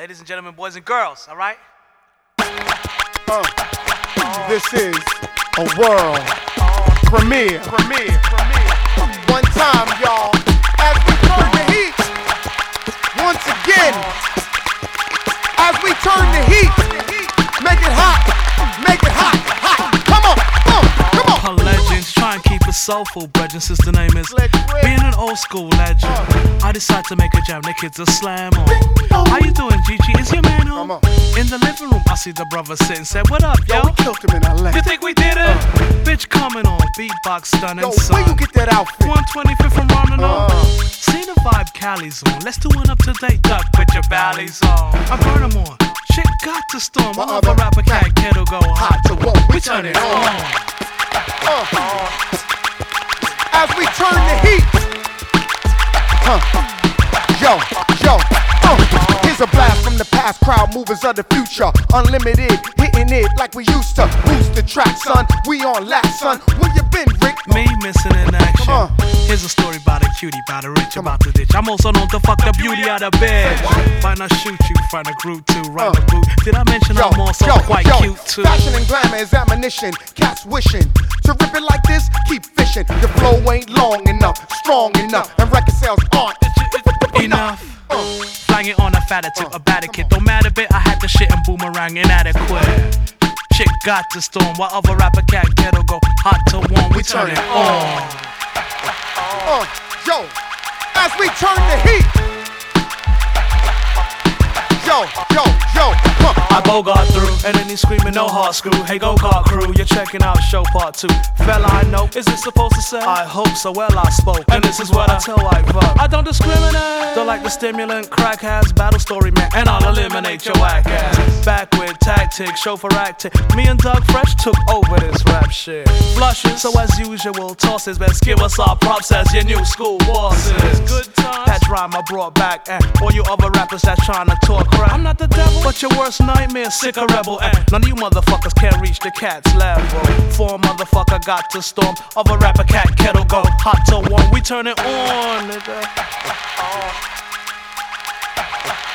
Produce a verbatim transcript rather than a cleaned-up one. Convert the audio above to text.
Ladies and gentlemen, boys and girls, all right? Uh, this is a world premiere. Premiere. Premiere. One time, y'all, as we turn the heat, once again, as we turn the heat, make it hot, make it hot, hot. Come on, come on, come on. Her legends try and keep it soulful, brethren, since the name is being an old school legend. I decide to make a jam, the kids a slam on. How you doing, Gigi? Is your man home? In the living room, I see the brother sitting, said, what up, yo? Yo, we killed him in L A. You think we did it? Uh, Bitch coming on, beatbox stunning. Yo, where you get that outfit? one twenty-fifth from running on. Uh. See the vibe Cali's on. Let's do an up-to-date duck with your valleys on. I burn them on. Shit got to storm. My other rapper cat kid'll go hot to what? We turn it on. Uh. As we turn the heat. Huh. Yo, yo. Uh. Here's a blast from the past, crowd movers of the future. Unlimited, hitting it like we used to. Boost the track, son. We on last, son. Where you been, Rick? Me missing in action. Uh. Here's a story about a cutie, about a rich, about the ditch. I'm also known to fuck the beauty out of bed. Find I shoot you, find a group too, right Uh. a boot. Did I mention Yo, I'm also yo, quite yo. cute too? Fashion and glamour is admonition. Cats wishing to rip it like this. Keep fishing. Your flow ain't long enough, strong enough, and record sales aren't enough. Uh. Flying it on a fatter tip, a batter kid. Don't matter bit, I had the shit and boomerang inadequate. Chick got to storm, while other rapper cat ghetto go hot to warm. We turn it on. Uh, yo, as we turn the heat. Yo, yo, yo, huh. I bogart through, and then he's screaming no hard screw. Hey go-kart crew, you're checking out show part two. Fella I know, is it supposed to say? I hope so, well I spoke, and this is what I tell white folk. I don't discriminate, don't like the stimulant, crack has, battle story man, and I'll eliminate your whack ass. Back with tactics, show for acting, me and Doug Fresh took over this rap shit. Flushes, so as usual, tosses, best give us our props as your new school bosses. Good times, patch rhyme I brought back, and all you other rappers that's trying to talk crap. I'm not the devil, but your worst nightmare, sick a rebel, and none of you motherfuckers can reach the cat's level. For a motherfucker got to storm, other rapper cat kettle go hot to warm. We turn it on, nigga.